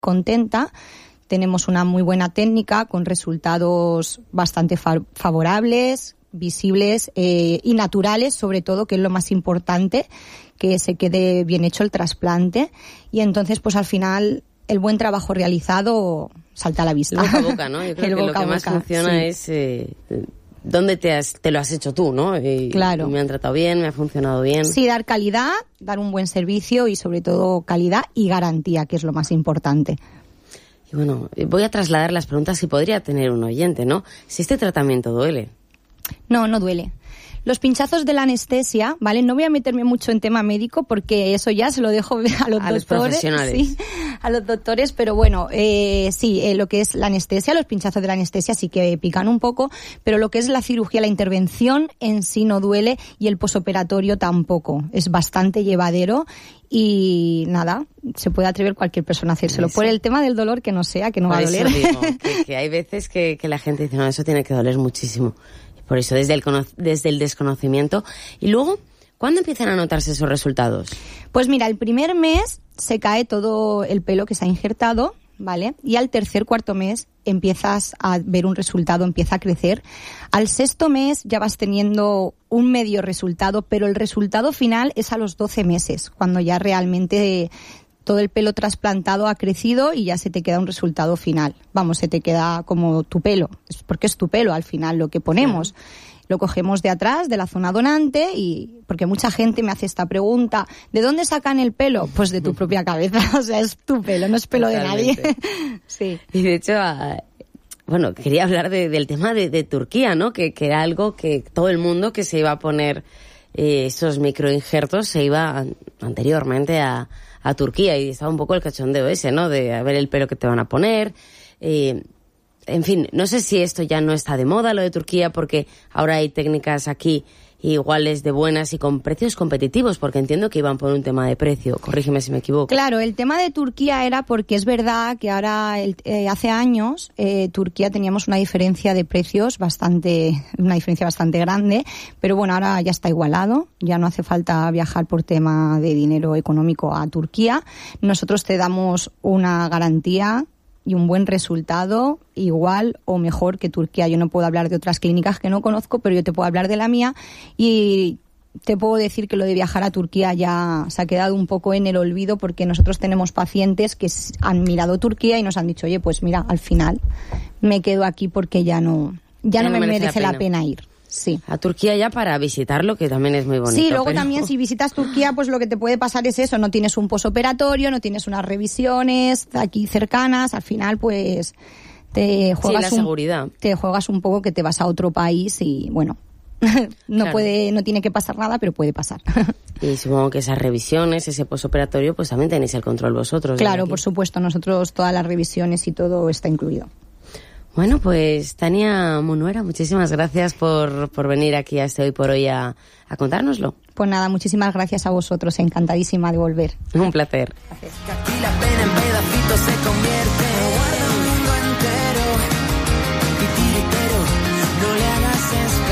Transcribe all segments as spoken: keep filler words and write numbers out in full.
contenta. Tenemos una muy buena técnica con resultados bastante fa- favorables, visibles eh, y naturales, sobre todo, que es lo más importante, que se quede bien hecho el trasplante. Y entonces, pues al final, el buen trabajo realizado salta a la vista. El boca a boca, ¿no? Yo creo el que lo que más boca, funciona sí. es eh, dónde te, has, te lo has hecho tú, ¿no? Y, claro. Y me han tratado bien, me ha funcionado bien. Sí, dar calidad, dar un buen servicio y sobre todo calidad y garantía, que es lo más importante. Y bueno, voy a trasladar las preguntas que podría tener un oyente, ¿no? Si este tratamiento duele. No, no duele. Los pinchazos de la anestesia, ¿vale? No voy a meterme mucho en tema médico porque eso ya se lo dejo a los a doctores. Los profesionales. Sí, a los doctores, pero bueno, eh, sí, eh, lo que es la anestesia, los pinchazos de la anestesia sí que pican un poco, pero lo que es la cirugía, la intervención en sí no duele y el posoperatorio tampoco. Es bastante llevadero y nada, se puede atrever cualquier persona a hacérselo. Eso. Por el tema del dolor, que no sea, que no Por va a eso doler. Digo, que, que hay veces que, que la gente dice, no, eso tiene que doler muchísimo. Por eso, desde el, desde el desconocimiento. Y luego, ¿cuándo empiezan a notarse esos resultados? Pues mira, el primer mes se cae todo el pelo que se ha injertado, ¿vale? Y al tercer, cuarto mes empiezas a ver un resultado, empieza a crecer. Al sexto mes ya vas teniendo un medio resultado, pero el resultado final es a los doce meses, cuando ya realmente todo el pelo trasplantado ha crecido y ya se te queda un resultado final. Vamos, se te queda como tu pelo, es porque es tu pelo al final lo que ponemos. Sí. Lo cogemos de atrás, de la zona donante, y porque mucha gente me hace esta pregunta, ¿de dónde sacan el pelo? Pues de tu propia cabeza, o sea, es tu pelo, no es pelo Totalmente. De nadie. Sí. Y de hecho, bueno, quería hablar de, del tema de, de Turquía, ¿no? Que, que era algo que todo el mundo que se iba a poner eh, esos microinjertos se iba anteriormente a a Turquía y estaba un poco el cachondeo ese, ¿no? De a ver el pelo que te van a poner. Eh, en fin, no sé si esto ya no está de moda, lo de Turquía, porque ahora hay técnicas aquí iguales de buenas y con precios competitivos, porque entiendo que iban por un tema de precio. Corrígeme si me equivoco. Claro, el tema de Turquía era porque es verdad que ahora, el, eh, hace años, eh, Turquía teníamos una diferencia de precios bastante, una diferencia bastante grande, pero bueno, ahora ya está igualado, ya no hace falta viajar por tema de dinero económico a Turquía. Nosotros te damos una garantía y un buen resultado, igual o mejor que Turquía. Yo no puedo hablar de otras clínicas que no conozco, pero yo te puedo hablar de la mía y te puedo decir que lo de viajar a Turquía ya se ha quedado un poco en el olvido, porque nosotros tenemos pacientes que han mirado Turquía y nos han dicho, oye, pues mira, al final me quedo aquí porque ya no, ya, ya no, no me merece, merece la, pena. la pena ir. Sí. A Turquía ya para visitarlo, que también es muy bonito. Sí, luego pero... también si visitas Turquía, pues lo que te puede pasar es eso, no tienes un posoperatorio, no tienes unas revisiones aquí cercanas, al final pues te juegas sí, la seguridad. Un, te juegas un poco que te vas a otro país y bueno, no claro. puede, no tiene que pasar nada, pero puede pasar. Y supongo que esas revisiones, ese posoperatorio, pues también tenéis el control vosotros. Claro, por supuesto, nosotros todas las revisiones y todo está incluido. Bueno, pues Tania Munuera, muchísimas gracias por, por venir aquí a este Hoy por Hoy a, a contárnoslo. Pues nada, muchísimas gracias a vosotros, encantadísima de volver. Un placer. Gracias. Que aquí la pena en pedacitos se convierte en un mundo entero. Titiritero, no le hagas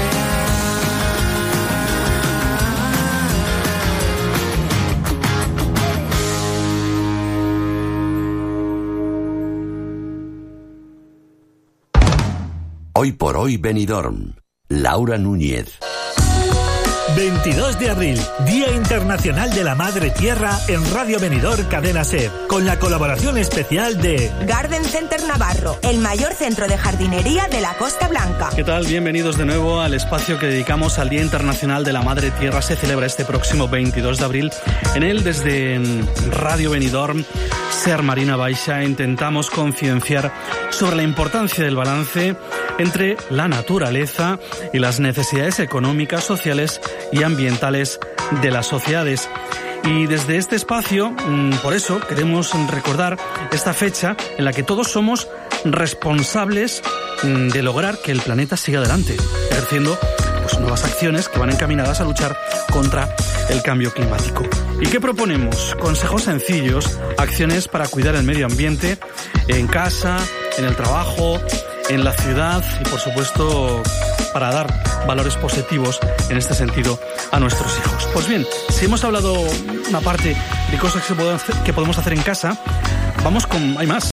Hoy por Hoy Benidorm. Laura Núñez. veintidós de abril, Día Internacional de la Madre Tierra en Radio Benidorm Cadena SER, con la colaboración especial de Garden Center Navarro, el mayor centro de jardinería de la Costa Blanca. ¿Qué tal? Bienvenidos de nuevo al espacio que dedicamos al Día Internacional de la Madre Tierra. Se celebra este próximo veintidós de abril. En él, desde Radio Benidorm, SER Marina Baixa, intentamos concienciar sobre la importancia del balance entre la naturaleza y las necesidades económicas, sociales y ambientales de las sociedades. Y desde este espacio, por eso, queremos recordar esta fecha en la que todos somos responsables de lograr que el planeta siga adelante, ejerciendo pues, nuevas acciones que van encaminadas a luchar contra el cambio climático. ¿Y qué proponemos? Consejos sencillos, acciones para cuidar el medio ambiente en casa, en el trabajo, en la ciudad y, por supuesto, para dar valores positivos en este sentido a nuestros hijos. Pues bien, si hemos hablado una parte de cosas que, se pueden hacer, que podemos hacer en casa, vamos con... hay más.